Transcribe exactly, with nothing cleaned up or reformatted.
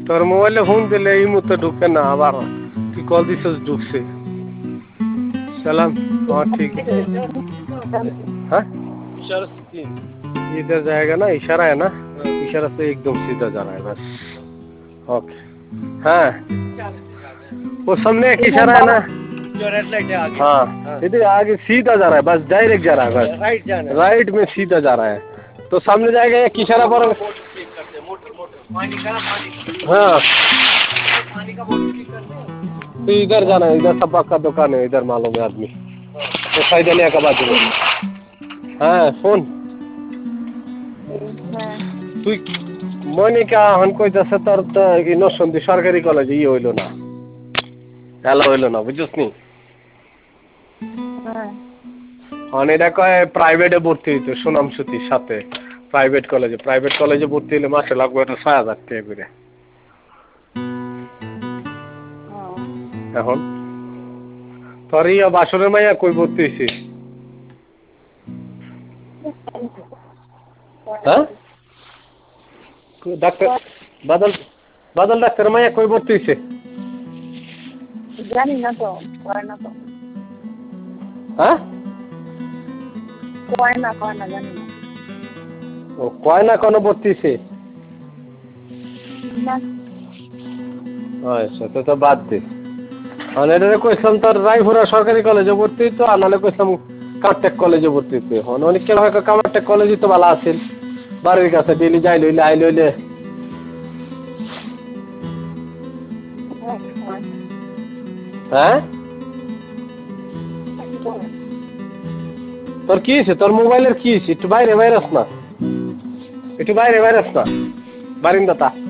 তোর মোবাইলে ফোন দিলে এই মুহূর্তে ঢুকবে না, আবার তুই কল দিছিস ঢুকছে। সালাম। हाँ ठीक है। हाँ इशारा से इधर जाएगा ना, इशारा है ना, इशारा से एकदम सीधा जाना है बस। ओके। हाँ वो सामने एक इशारा है ना, जो रेड लाइट है आगे। हाँ इधर आगे सीधा जा रहा है बस, डायरेक्ट जा रहा है बस, राइट जाना है, राइट में सीधा जा रहा है। तो सामने जाएगा एक इशारा पर। मोटर मोटर पानी का पानी। हाँ पानी का बोतल ठीक करते हैं। तो इधर जाना है, इधर सबक का दुकान है, इधर मालूम है आदमी तो फायदा का बात है। हाँ फोन তুই মনিকা হন কইতাছে তোর তো ইনোসন্দি সরকারি কলেজে ই হইল না, হ্যালো হইল না, বুঝছিস নি? হন এটা কয় প্রাইভেটে ভর্তি হইতো সুনাম সুতির সাথে, প্রাইভেট কলেজে, প্রাইভেট কলেজে ভর্তি হলে মাসে লাগবে এটা ছয় হাজার টাকা করে। এখন তোর ইয়া বাসরের মাইয়া কই ভর্তি হইছে? হ্যাঁ ডাক্তার বাদল বাদল ডাক্তার মাইয়া কই ভর্তি হইছে? জানি না তো, কয় না তো। হ্যাঁ কয় না কয় না জানি না। ও কয় না কোনো ভর্তি হইছে? না আচ্ছা তো তো বাদ দে। আমি এটা কইছিলাম তোর রায়পুরা সরকারি কলেজে ভর্তি হইতো, আর নাহলে কইছিলাম কামারটেক কলেজে ভর্তি হইতো। হন অনেক কেন হয় কামারটেক কলেজই তো ভালো আছে, বাড়ির কাছে ডেলি যাই লইলে আই লইলে। হ্যাঁ তোর কি হয়েছে? তোর মোবাইলের কি হয়েছে? একটু বাইরে বাইরে আস না, একটু বাইরে বাইরে আস না, বারিন্দাটা।